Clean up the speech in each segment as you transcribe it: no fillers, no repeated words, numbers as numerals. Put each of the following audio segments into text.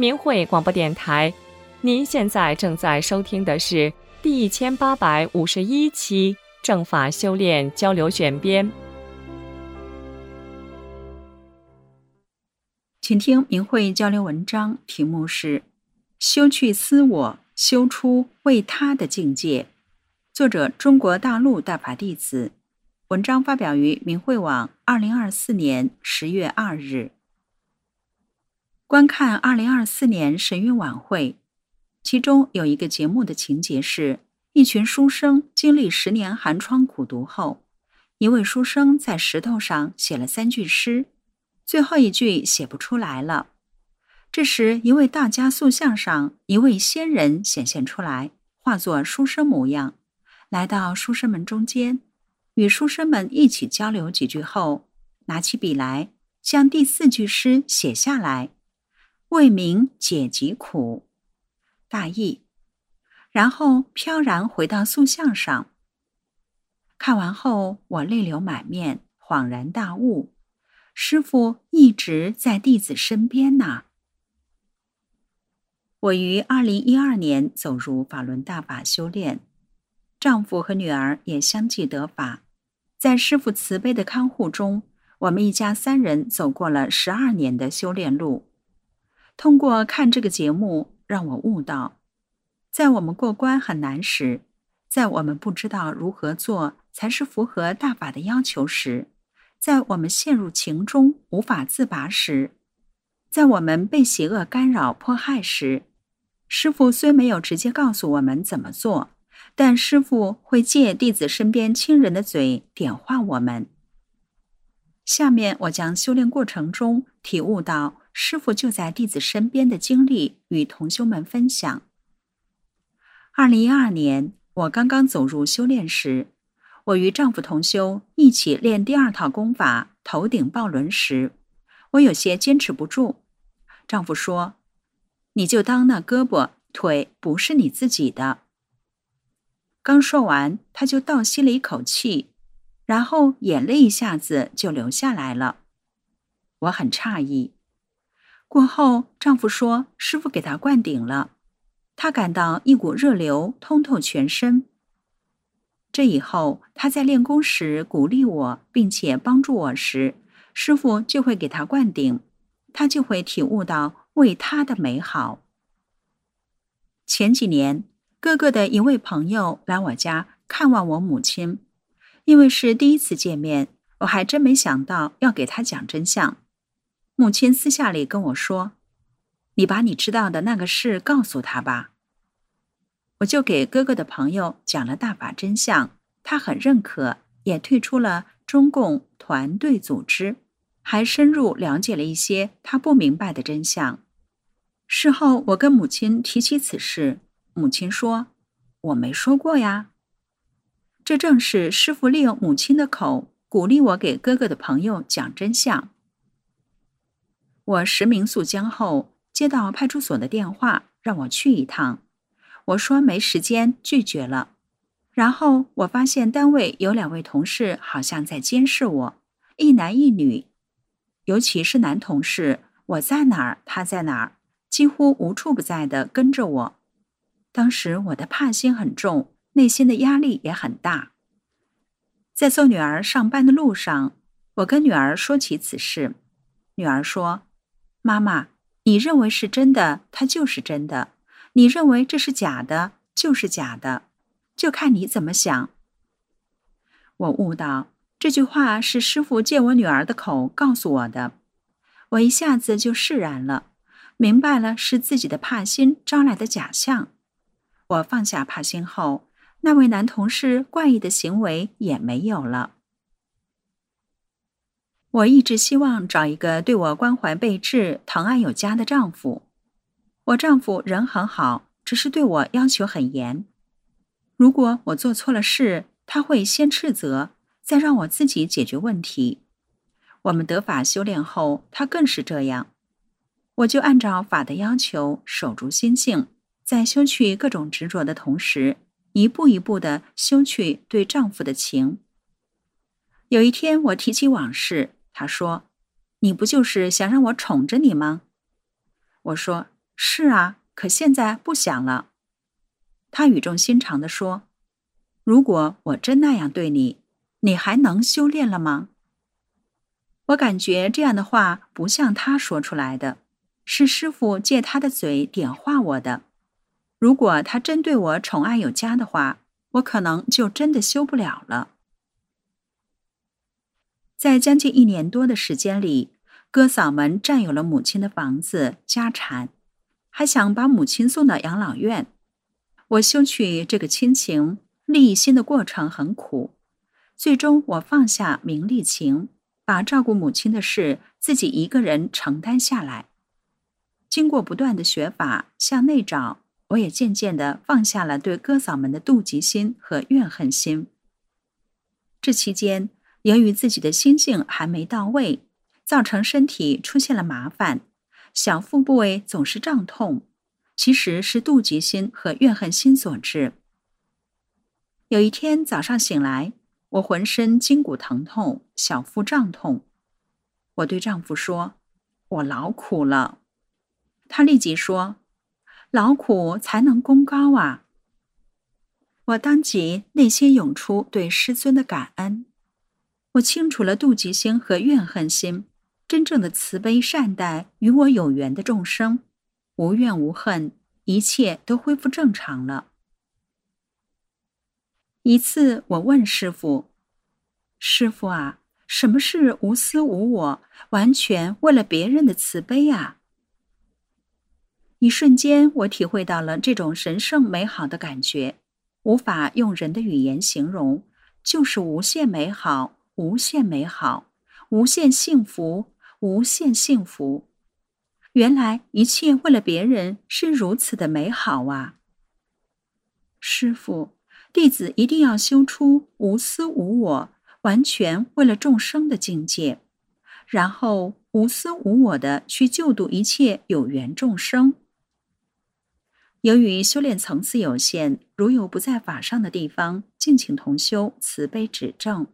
明慧广播电台。您现在正在收听的是第1851期正法修炼交流选编。 请听明慧交流文章，题目是修去私我，修出为他的境界，作者中国大陆大法弟子，文章发表于明慧网2024年10月2日。观看2024年神韵晚会，其中有一个节目的情节是，一群书生经历10年寒窗苦读后，一位书生在石头上写了3句诗，最后一句写不出来了。这时，一位大家塑像上一位仙人显现出来，化作书生模样，来到书生们中间，与书生们一起交流几句后，拿起笔来，将第4句诗写下来，为民解疾苦，大意，然后飘然回到塑像上。看完后，我泪流满面，恍然大悟，师父一直在弟子身边呐。我于2012年走入法轮大法修炼，丈夫和女儿也相继得法。在师父慈悲的看护中，我们一家3人走过了12年的修炼路。通过看这个节目，让我悟到，在我们过关很难时，在我们不知道如何做才是符合大法的要求时，在我们陷入情中无法自拔时，在我们被邪恶干扰迫害时，师父虽没有直接告诉我们怎么做，但师父会借弟子身边亲人的嘴点化我们。下面我将修炼过程中体悟到师父就在弟子身边的经历与同修们分享。2012年，我刚刚走入修炼时，我与丈夫同修一起练第2套功法头顶抱轮时，我有些坚持不住。丈夫说，你就当那胳膊腿不是你自己的。刚说完，他就倒吸了一口气，然后眼泪一下子就流下来了。我很诧异。过后，丈夫说师父给他灌顶了，他感到一股热流通透全身。这以后，他在练功时鼓励我并且帮助我时，师父就会给他灌顶，他就会体悟到为他的美好。前几年，哥哥的一位朋友来我家看望我母亲，因为是第一次见面，我还真没想到要给他讲真相。母亲私下里跟我说，你把你知道的那个事告诉他吧。我就给哥哥的朋友讲了大法真相，他很认可，也退出了中共团队组织，还深入了解了一些他不明白的真相。事后我跟母亲提起此事，母亲说，我没说过呀。这正是师父利用母亲的口鼓励我给哥哥的朋友讲真相。我实名诉僵后，接到派出所的电话，让我去一趟。我说没时间，拒绝了。然后我发现单位有2位同事好像在监视我，一男一女，尤其是男同事，我在哪儿他在哪儿，几乎无处不在地跟着我。当时我的怕心很重，内心的压力也很大。在送女儿上班的路上，我跟女儿说起此事。女儿说，妈妈，你认为是真的，它就是真的；你认为这是假的，就是假的，就看你怎么想。我悟到，这句话是师父借我女儿的口告诉我的。我一下子就释然了，明白了是自己的怕心招来的假象。我放下怕心后，那位男同事怪异的行为也没有了。我一直希望找一个对我关怀备至、疼爱有加的丈夫。我丈夫人很好，只是对我要求很严。如果我做错了事，他会先斥责，再让我自己解决问题。我们得法修炼后，他更是这样。我就按照法的要求，守住心性，在修去各种执着的同时，一步一步地修去对丈夫的情。有一天我提起往事，他说，你不就是想让我宠着你吗？我说， 是啊，可现在不想了。他语重心长地说，如果我真那样对你，你还能修炼了吗？我感觉这样的话不像他说出来的，是师父借他的嘴点化我的。如果他真对我宠爱有加的话，我可能就真的修不了了。在将近1年多的时间里，哥嫂们占有了母亲的房子、家产，还想把母亲送到养老院。我修取这个亲情、利心的过程很苦，最终我放下名利情，把照顾母亲的事自己一个人承担下来。经过不断的学法向内找，我也渐渐地放下了对哥嫂们的妒忌心和怨恨心。这期间，由于自己的心性还没到位，造成身体出现了麻烦，小腹部位总是胀痛，其实是妒忌心和怨恨心所致。有一天早上醒来，我浑身筋骨疼痛，小腹胀痛。我对丈夫说，我劳苦了。他立即说，劳苦才能功高啊。我当即内心涌出对师尊的感恩。我清除了妒忌心和怨恨心，真正的慈悲善待与我有缘的众生，无怨无恨，一切都恢复正常了。一次我问师父，师父啊，什么是无私无我，完全为了别人的慈悲啊？一瞬间我体会到了这种神圣美好的感觉，无法用人的语言形容，就是无限美好，无限美好，无限幸福，无限幸福。原来一切为了别人是如此的美好啊！师父，弟子一定要修出无私无我，完全为了众生的境界，然后无私无我的去救度一切有缘众生。由于修炼层次有限，如有不在法上的地方，敬请同修慈悲指正。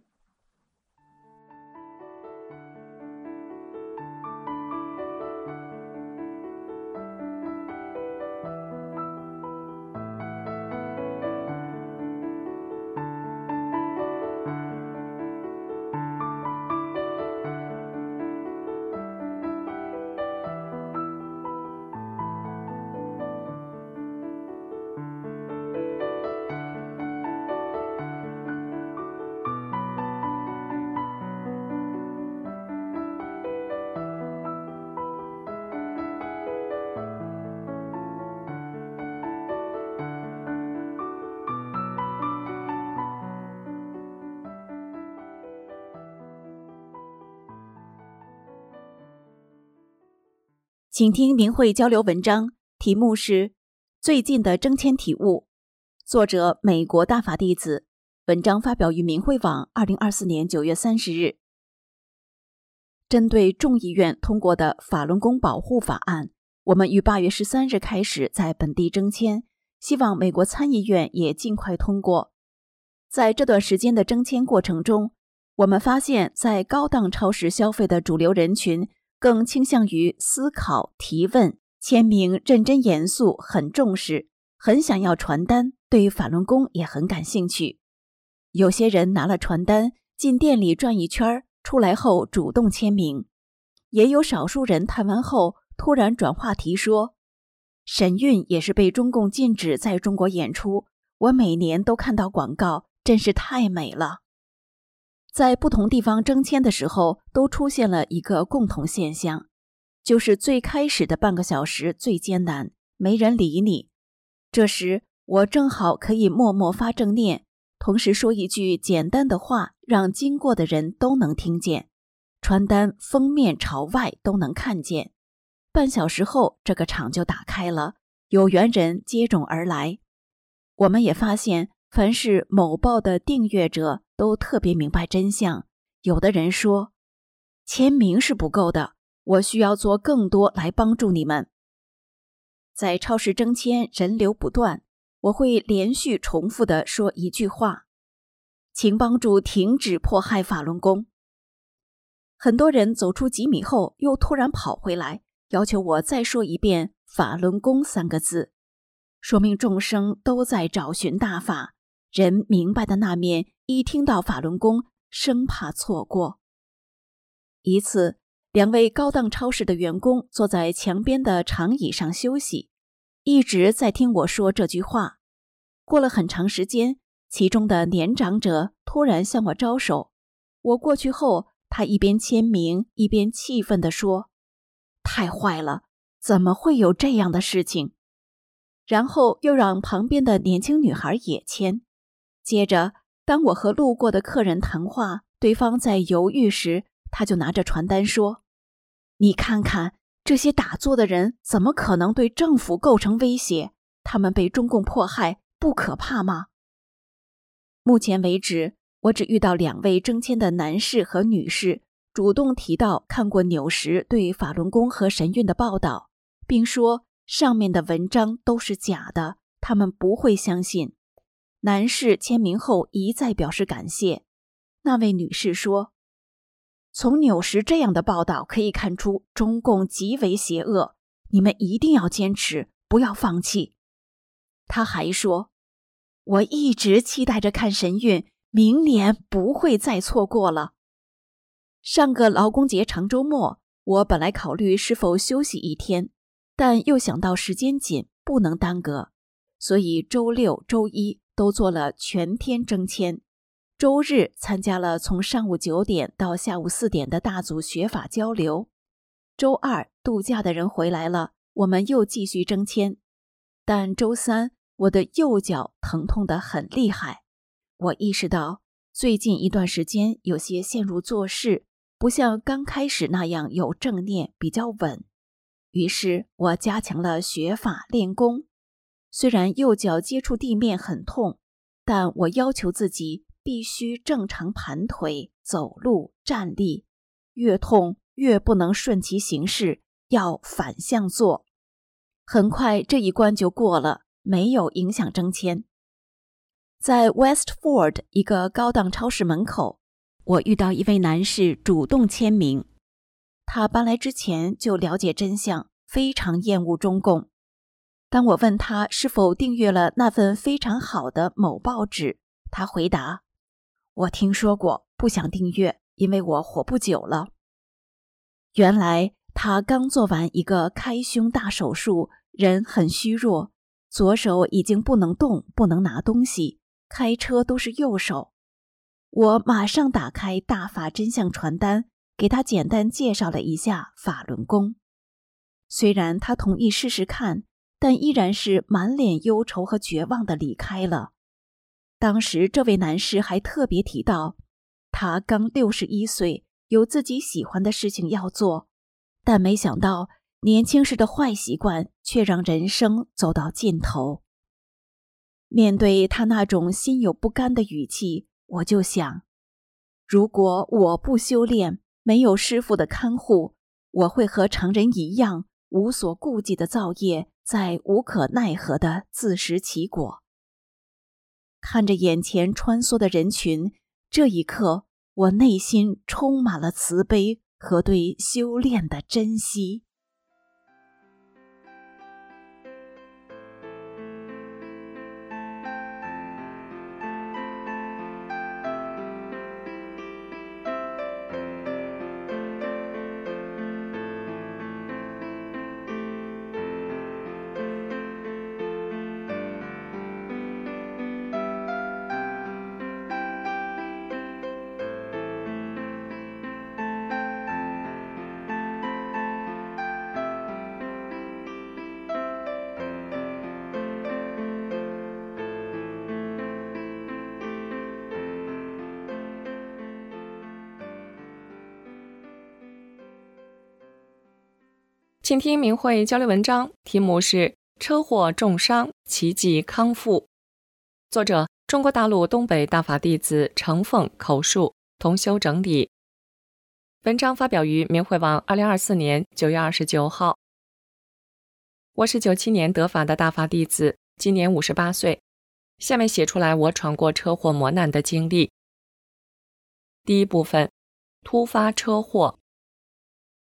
请听明慧交流文章，题目是最近的征签体悟，作者美国大法弟子，文章发表于明慧网2024年9月30日。针对众议院通过的法轮功保护法案，我们于8月13日开始在本地征签，希望美国参议院也尽快通过。在这段时间的征签过程中，我们发现在高档超市消费的主流人群更倾向于思考、提问，签名认真严肃，很重视，很想要传单，对于法轮功也很感兴趣。有些人拿了传单进店里转一圈，出来后主动签名，也有少数人谈完后突然转话题说，神韵也是被中共禁止在中国演出，我每年都看到广告，真是太美了。在不同地方征签的时候，都出现了一个共同现象，就是最开始的半个小时最艰难，没人理你。这时我正好可以默默发正念，同时说一句简单的话，让经过的人都能听见，传单封面朝外都能看见。半小时后，这个场就打开了，有缘人接踵而来。我们也发现，凡是某报的订阅者都特别明白真相。有的人说，签名是不够的，我需要做更多来帮助你们。在超市征签人流不断，我会连续重复地说一句话，请帮助停止迫害法轮功。很多人走出几米后又突然跑回来，要求我再说一遍法轮功3个字，说明众生都在找寻大法，人明白的那面一听到法轮功，生怕错过。一次，2位高档超市的员工坐在墙边的长椅上休息，一直在听我说这句话。过了很长时间，其中的年长者突然向我招手，我过去后，他一边签名一边气愤地说：“太坏了，怎么会有这样的事情？”然后又让旁边的年轻女孩也签。接着，当我和路过的客人谈话，对方在犹豫时，他就拿着传单说：“你看看，这些打坐的人怎么可能对政府构成威胁？他们被中共迫害，不可怕吗？”目前为止，我只遇到2位征签的男士和女士主动提到看过纽时对法轮功和神韵的报道，并说上面的文章都是假的，他们不会相信。男士签名后一再表示感谢。那位女士说：“从纽时这样的报道可以看出中共极为邪恶，你们一定要坚持，不要放弃。”她还说：“我一直期待着看神韵，明年不会再错过了。”上个劳工节长周末，我本来考虑是否休息1天，但又想到时间紧，不能耽搁，所以周6、周1都做了全天征签。周日参加了从上午9点到下午4点的大组学法交流。周2度假的人回来了，我们又继续征签。但周3我的右脚疼痛得很厉害，我意识到最近一段时间有些陷入做事，不像刚开始那样有正念，比较稳。于是我加强了学法练功。虽然右脚接触地面很痛，但我要求自己必须正常盘腿、走路、站立，越痛越不能顺其形势，要反向做。很快这一关就过了，没有影响征签。在 Westford 一个高档超市门口，我遇到一位男士主动签名。他搬来之前就了解真相，非常厌恶中共。当我问他是否订阅了那份非常好的某报纸，他回答：“我听说过，不想订阅，因为我活不久了。”原来他刚做完一个开胸大手术，人很虚弱，左手已经不能动，不能拿东西，开车都是右手。我马上打开大法真相传单，给他简单介绍了一下法轮功。虽然他同意试试看，但依然是满脸忧愁和绝望地离开了。当时这位男士还特别提到，他刚61岁，有自己喜欢的事情要做，但没想到年轻时的坏习惯却让人生走到尽头。面对他那种心有不甘的语气，我就想，如果我不修炼，没有师父的看护，我会和常人一样，无所顾忌的造业，在无可奈何的自食其果。看着眼前穿梭的人群，这一刻，我内心充满了慈悲和对修炼的珍惜。 请听明慧交流文章，题目是车祸重伤，奇迹康复。作者：中国大陆东北大法弟子程凤，口述，同修整理。文章发表于明慧网2024年9月29号。我是97年得法的大法弟子，今年58岁。下面写出来我闯过车祸磨难的经历。第一部分：突发车祸。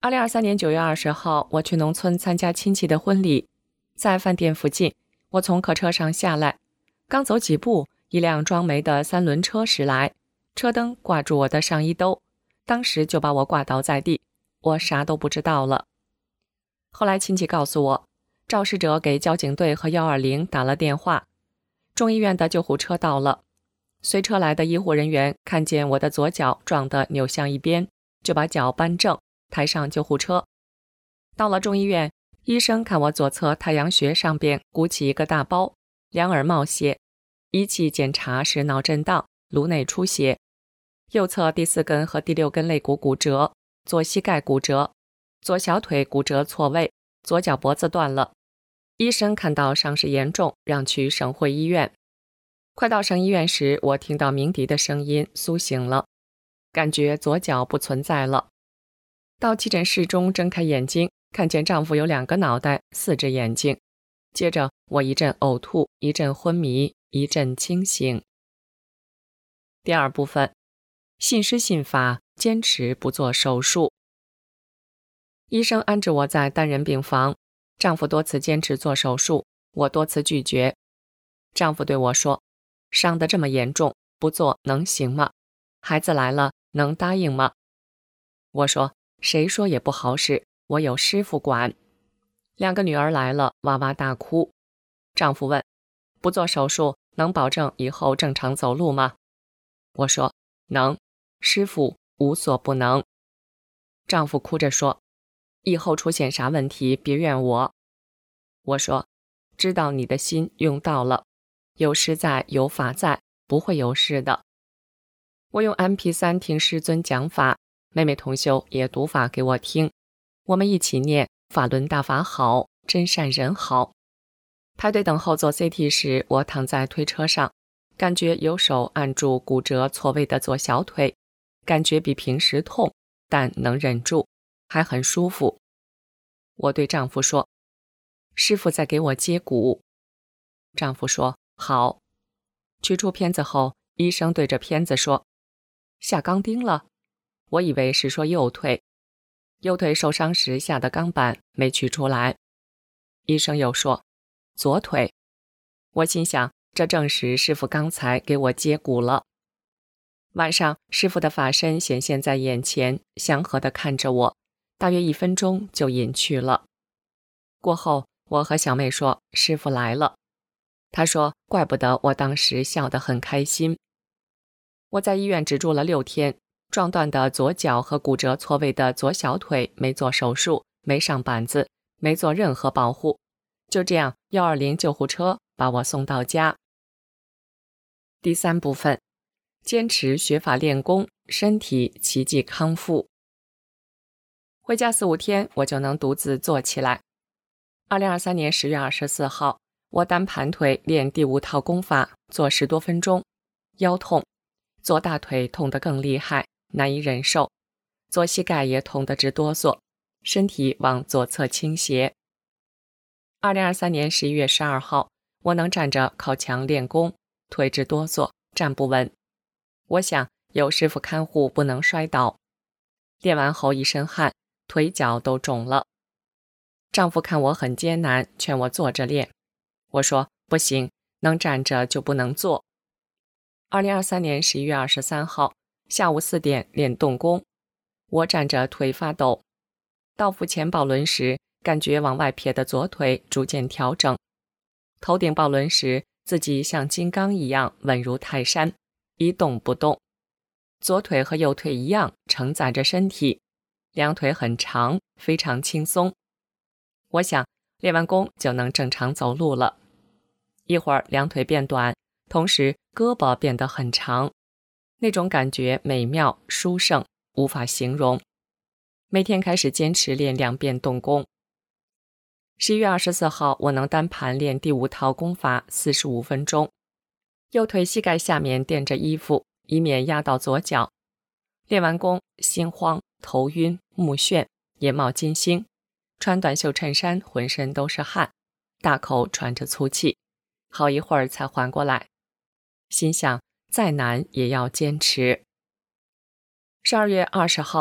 2023年9月20号，我去农村参加亲戚的婚礼，在饭店附近，我从客车上下来，刚走几步，一辆装煤的3轮车驶来，车灯挂住我的上衣兜，当时就把我挂倒在地，我啥都不知道了。后来亲戚告诉我，肇事者给交警队和120打了电话，中医院的救护车到了，随车来的医护人员看见我的左脚撞得扭向一边，就把脚扳正，抬上救护车。到了中医院，医生看我左侧太阳穴上边鼓起一个大包，两耳冒血，仪器检查是脑震荡、颅内出血，右侧第4根和第6根肋骨骨折，左膝盖骨折，左小腿骨折错位，左脚脖子断了。医生看到伤势严重，让去省会医院。快到省医院时，我听到鸣笛的声音，苏醒了，感觉左脚不存在了。到急诊室中睁开眼睛，看见丈夫有2个脑袋，4只眼睛。接着我一阵呕吐，一阵昏迷，一阵清醒。第2部分，信师信法，坚持不做手术。医生安置我在单人病房，丈夫多次坚持做手术，我多次拒绝。丈夫对我说，伤得这么严重，不做能行吗？孩子来了，能答应吗？我说，谁说也不好使，我有师傅管。2个女儿来了，哇哇大哭。丈夫问，不做手术能保证以后正常走路吗？我说，能，师傅无所不能。丈夫哭着说，以后出现啥问题别怨我。我说，知道你的心用到了，有师在有法在，不会有事的。我用 MP3 听师尊讲法，妹妹同修也读法给我听，我们一起念法轮大法好，真善人好。排队等候做 CT 时，我躺在推车上，感觉有手按住骨折错位的左小腿，感觉比平时痛，但能忍住，还很舒服。我对丈夫说，师傅在给我接骨。丈夫说，好。取出片子后，医生对着片子说，下钢钉了。我以为是说右腿受伤时下的钢板没取出来。医生又说，左腿。我心想，这正是师傅刚才给我接骨了。晚上，师傅的法身显现在眼前，祥和地看着我，大约1分钟就隐去了。过后，我和小妹说，师傅来了。她说，怪不得我当时笑得很开心。我在医院只住了6天，撞断的左脚和骨折错位的左小腿没做手术，没上板子，没做任何保护，就这样120救护车把我送到家。第3部分，坚持学法练功，身体奇迹康复。回家4、5天，我就能独自坐起来。2023年10月24号，我单盘腿练第5套功法，做10多分钟，腰痛，左大腿痛得更厉害，难以忍受，左膝盖也痛得直哆嗦，身体往左侧倾斜。2023年11月12号，我能站着靠墙练功，腿直哆嗦，站不稳。我想有师傅看护，不能摔倒。练完后一身汗，腿脚都肿了。丈夫看我很艰难，劝我坐着练。我说不行，能站着就不能坐。2023年11月23号，下午4点练动功，我站着腿发抖。到腹前抱轮时，感觉往外撇的左腿逐渐调整。头顶抱轮时，自己像金刚一样稳如泰山，一动不动。左腿和右腿一样承载着身体，两腿很长，非常轻松。我想练完功就能正常走路了。一会儿两腿变短，同时胳膊变得很长，那种感觉美妙殊胜，无法形容。每天开始坚持练2遍动功。11月24号，我能单盘练第5套功法45分钟。右腿膝盖下面垫着衣服，以免压到左脚。练完功，心慌、头晕、目眩，眼冒金星，穿短袖衬衫，浑身都是汗，大口喘着粗气，好一会儿才缓过来。心想，再难也要坚持。12月20号，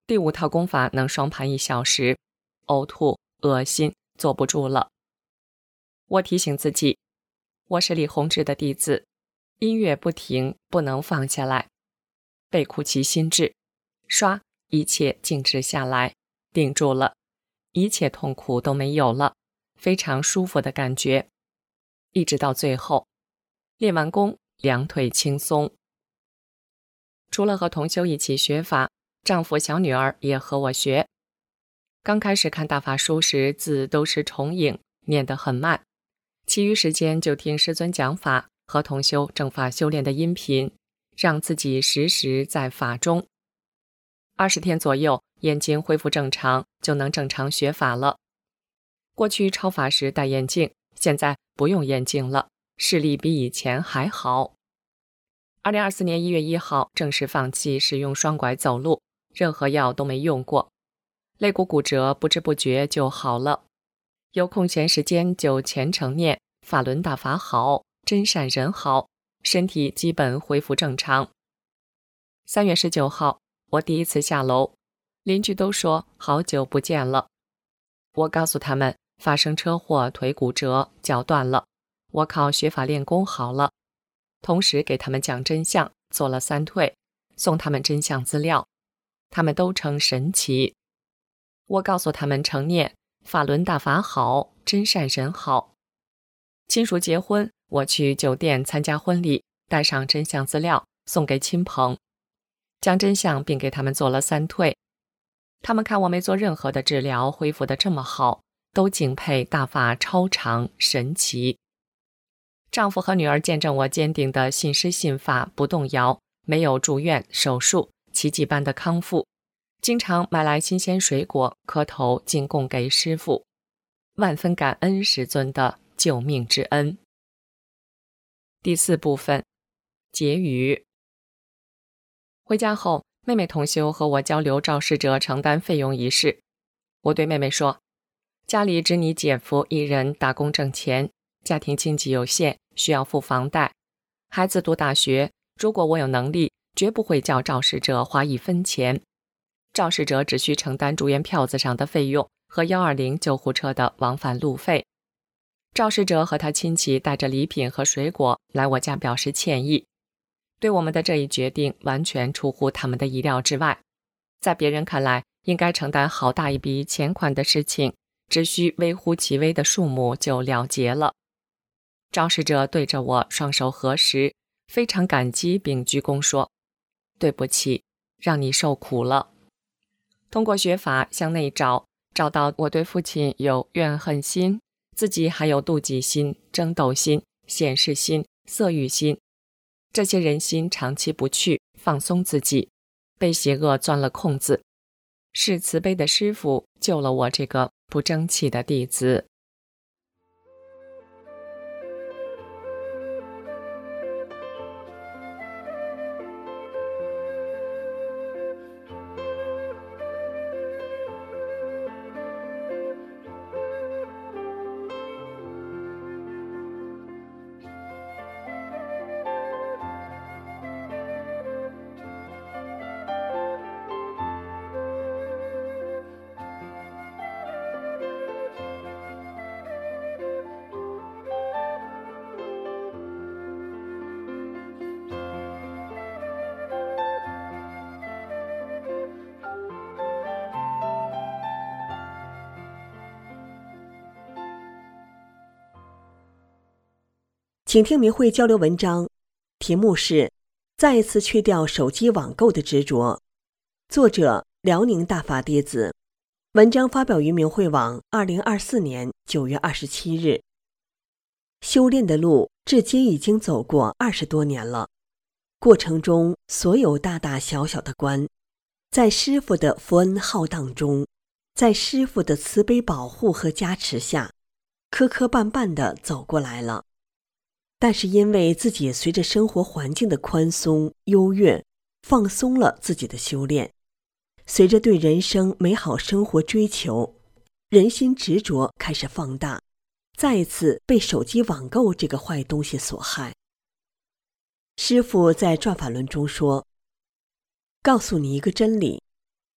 第5套功法能双盘1小时，呕吐、恶心，坐不住了。我提醒自己，我是李洪志的弟子，音乐不停，不能放下来。背苦其心志，刷，一切静止下来，定住了，一切痛苦都没有了，非常舒服的感觉。一直到最后，练完功，两腿轻松。除了和同修一起学法，丈夫小女儿也和我学。刚开始看大法书时，字都是重影，念得很慢，其余时间就听师尊讲法和同修正法修炼的音频，让自己时时在法中。20天左右，眼睛恢复正常，就能正常学法了。过去超法时戴眼镜，现在不用眼镜了，视力比以前还好。2024年1月1号正式放弃使用双拐走路，任何药都没用过。肋骨骨折不知不觉就好了，有空闲时间就虔诚念法轮大法好，真善人好，身体基本恢复正常。3月19号，我第一次下楼，邻居都说好久不见了。我告诉他们发生车祸，腿骨折，脚断了，我靠学法练功好了。同时给他们讲真相，做了3退，送他们真相资料，他们都称神奇。我告诉他们诚念法轮大法好，真善人好。亲属结婚，我去酒店参加婚礼，带上真相资料送给亲朋，讲真相并给他们做了3退。他们看我没做任何的治疗，恢复得这么好，都敬佩大法超常神奇。丈夫和女儿见证我坚定的信师信法，不动摇，没有住院手术，奇迹般的康复，经常买来新鲜水果磕头进贡给师父，万分感恩师尊的救命之恩。第4部分，结语。回家后，妹妹同修和我交流肇事者承担费用一事。我对妹妹说，家里只你姐夫一人打工挣钱，家庭经济有限，需要付房贷，孩子读大学，如果我有能力，绝不会叫肇事者花1分钱。肇事者只需承担住院票子上的费用和120救护车的往返路费。肇事者和他亲戚带着礼品和水果来我家表示歉意，对我们的这一决定完全出乎他们的意料之外。在别人看来，应该承担好大一笔钱款的事情，只需微乎其微的数目就了结了。肇事者对着我双手合十，非常感激并鞠躬说，对不起，让你受苦了。通过学法向内找到我对父亲有怨恨心，自己还有妒忌心、争斗心、显示心、色欲心，这些人心长期不去，放松自己，被邪恶钻了空子。是慈悲的师父救了我这个不争气的弟子。 请听明慧交流文章，题目是再一次去掉手机网购的执着，作者辽宁大法弟子，文章发表于明慧网2024年9月27日。修炼的路至今已经走过20多年了，过程中所有大大小小的关，在师父的福恩浩荡中，在师父的慈悲保护和加持下，磕磕绊绊地走过来了。但是因为自己随着生活环境的宽松优越，放松了自己的修炼，随着对人生美好生活追求，人心执着开始放大，再一次被手机网购这个坏东西所害。师父在转法轮中说，告诉你一个真理，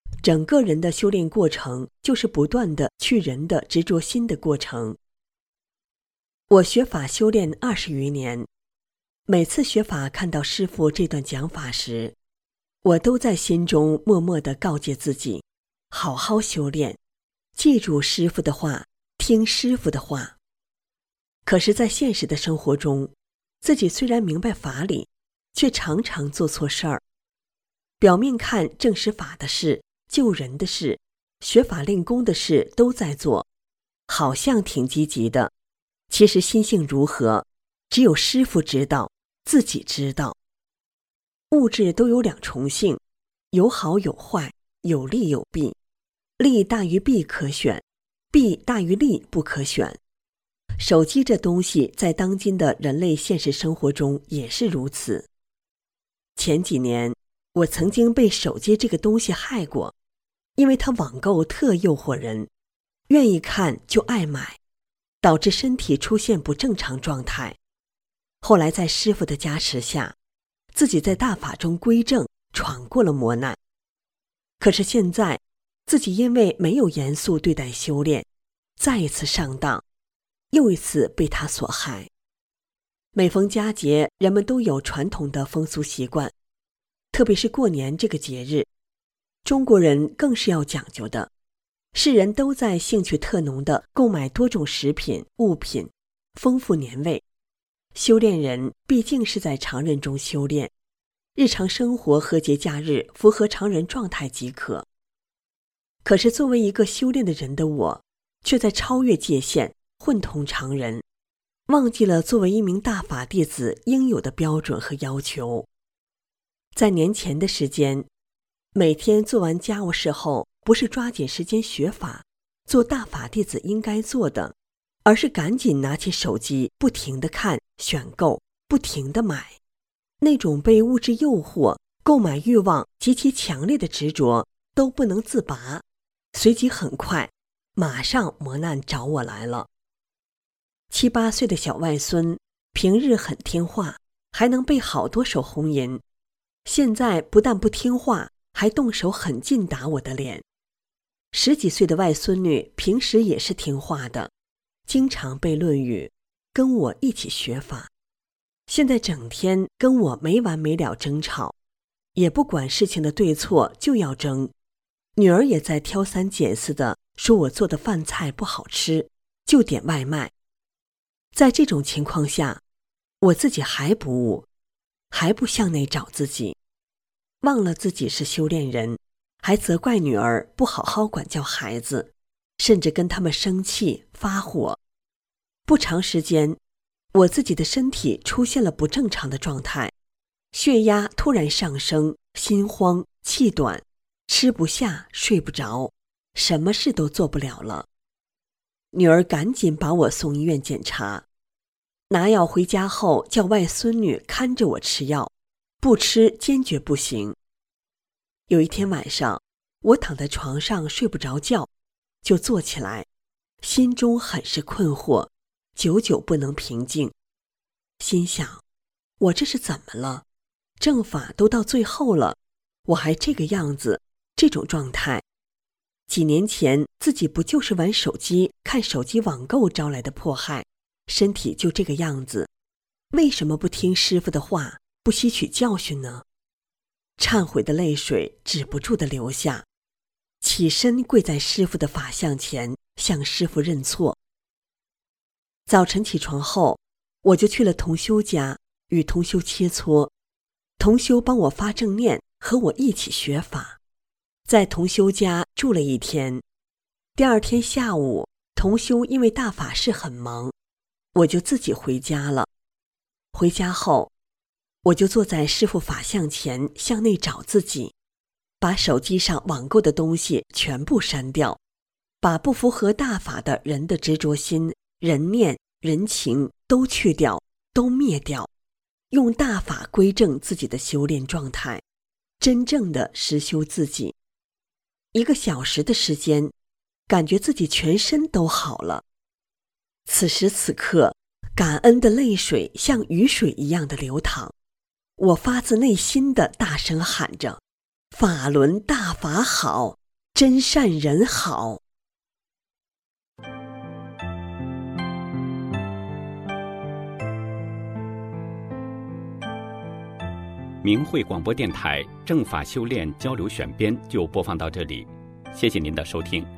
整个人的修炼过程就是不断的去人的执着心的过程。我学法修炼20余年，每次学法看到师父这段讲法时，我都在心中默默地告诫自己，好好修炼，记住师父的话，听师父的话。可是在现实的生活中，自己虽然明白法理，却常常做错事儿。表面看正实法的事、救人的事、学法练功的事都在做，好像挺积极的，其实心性如何，只有师父知道，自己知道。物质都有两重性，有好有坏，有利有弊，利大于弊可选，弊大于利不可选。手机这东西在当今的人类现实生活中也是如此。前几年我曾经被手机这个东西害过，因为它网购特诱惑人，愿意看就爱买，导致身体出现不正常状态。后来在师父的加持下，自己在大法中归正，闯过了磨难。可是现在自己因为没有严肃对待修炼，再一次上当，又一次被他所害。每逢佳节，人们都有传统的风俗习惯，特别是过年这个节日，中国人更是要讲究的。世人都在兴趣特浓地购买多种食品物品，丰富年味。修炼人毕竟是在常人中修炼，日常生活和节假日符合常人状态即可。可是作为一个修炼的人的我，却在超越界限，混同常人，忘记了作为一名大法弟子应有的标准和要求。在年前的时间，每天做完家务事后，不是抓紧时间学法，做大法弟子应该做的，而是赶紧拿起手机，不停地看、选购，不停地买。那种被物质诱惑、购买欲望极其强烈的执着都不能自拔，随即很快，马上磨难找我来了。7、8岁的小外孙，平日很听话，还能背好多首红吟，现在不但不听话，还动手狠劲打我的脸。10几岁的外孙女平时也是听话的，经常背《论语》，跟我一起学法。现在整天跟我没完没了争吵，也不管事情的对错就要争。女儿也在挑三拣四的说我做的饭菜不好吃，就点外卖。在这种情况下，我自己还不悟，还不向内找自己，忘了自己是修炼人，还责怪女儿不好好管教孩子，甚至跟他们生气发火。不长时间，我自己的身体出现了不正常的状态，血压突然上升，心慌气短，吃不下睡不着，什么事都做不了了。女儿赶紧把我送医院检查，拿药回家后叫外孙女看着我吃药，不吃坚决不行。有一天晚上，我躺在床上睡不着觉，就坐起来，心中很是困惑，久久不能平静。心想，我这是怎么了？正法都到最后了，我还这个样子，这种状态。几年前自己不就是玩手机、看手机网购招来的迫害，身体就这个样子，为什么不听师父的话，不吸取教训呢？忏悔的泪水止不住地流下，起身跪在师父的法像前，向师父认错。早晨起床后，我就去了同修家，与同修切磋，同修帮我发正念，和我一起学法。在同修家住了一天，第二天下午，同修因为大法事很忙，我就自己回家了。回家后，我就坐在师父法像前，向内找自己，把手机上网购的东西全部删掉，把不符合大法的人的执着心、人念、人情都去掉，都灭掉，用大法归正自己的修炼状态，真正的实修自己。1个小时的时间，感觉自己全身都好了。此时此刻，感恩的泪水像雨水一样的流淌，我发自内心的大声喊着： 法轮大法好，真善人好。 明慧广播电台正法修炼交流选编就播放到这里，谢谢您的收听。